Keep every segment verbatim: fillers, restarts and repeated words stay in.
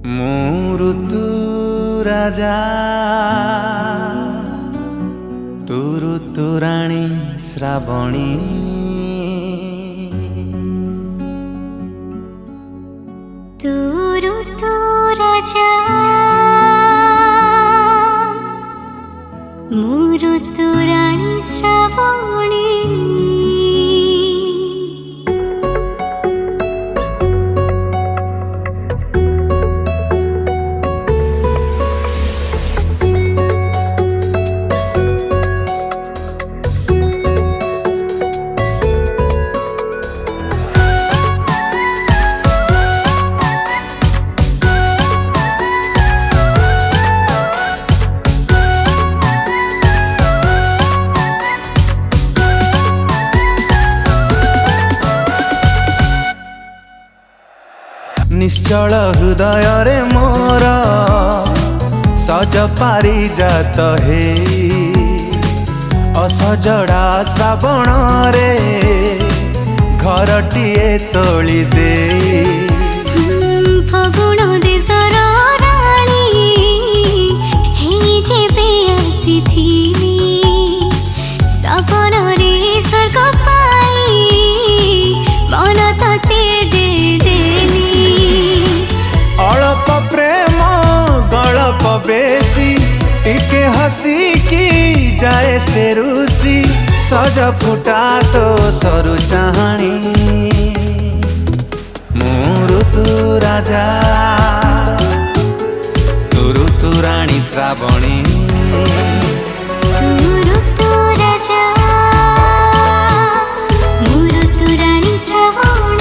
ମୁଁ ଋତୁ ରାଜା ତୁ ଋତୁ ରାଣୀ ଶ୍ରାବଣୀ। ତୁ ଋତୁ ରାଜା ମୁଁ ଋତୁ ରାଣୀ ଶ୍ରାବଣୀ। निश्चल हृदय रे मोर सज पारिजात हे असजड़ा श्रावण रे घरटिए तोली दे। फगुण देशर राणी हे जेबे आसीथिली सपन रे स्वर्ग पाई मन तते दे देली। अल्प प्रेम गल्प बेसी टिके हसी की जाए से रुसी सज फुटा तो सरु चाहणी। ମୁଁ ଋତु राजा तू ऋतु राणी श्रावणी। तू ऋतु राजा ମୁଁ ऋतु राणी श्रावणी।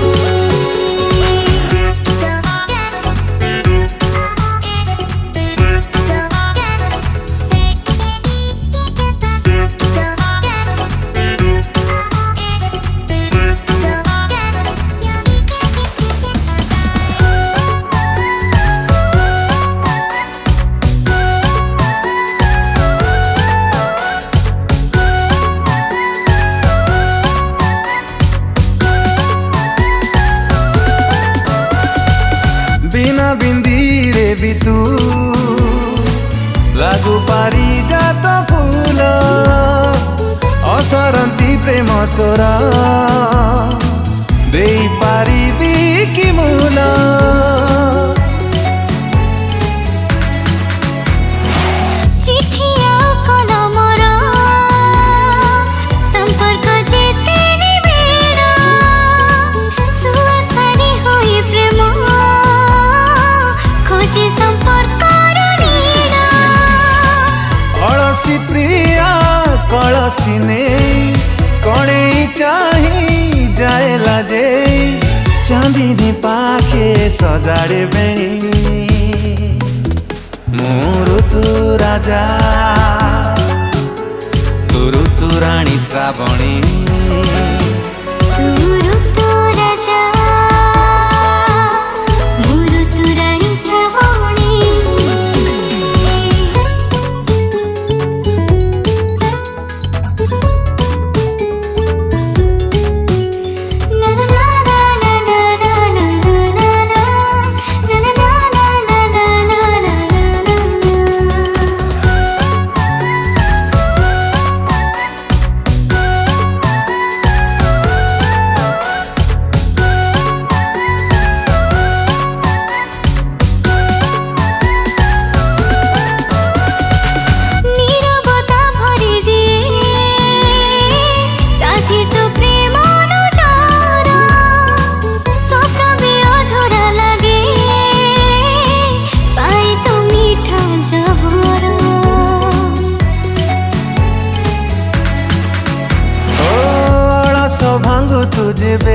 बिना बिंदी रे भी तू लागू पारिजात फूल असरंती प्रेम तोरा दे पारिबी कि मूल। चिठी आउ कलमर संपर्क जेते निबिड़ सुआसारी होई प्रेम खोजे संपर्क नीड़। अलसी प्रिया कलसी ने कणे चाही जाए लाजे चांदीनी पाखे सजाड़े बेणी। ମୁଁ ଋତु राजा तू ऋतु राणी श्रावणी। तू ऋतु राजा ମୁଁ ऋतु राणी श्रावणी। भांगु तुझे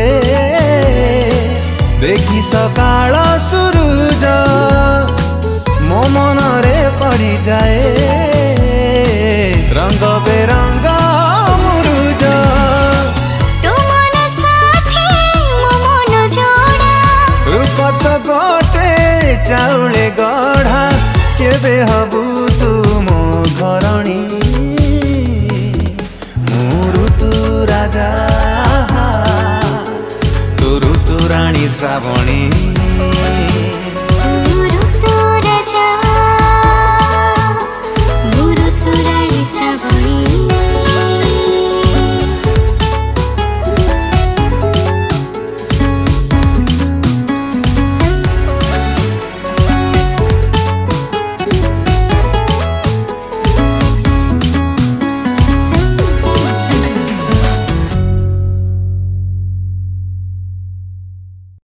देखी सकाळ सूरज मो मन रे पड़ी जाए रंग बेरंग मुरुज। रूप तो गोटे चाउले गढ़ा केबे हबु तू मो घरणी। ମୁଁ ଋତु राजा तू ऋतु राणी श्रावणी।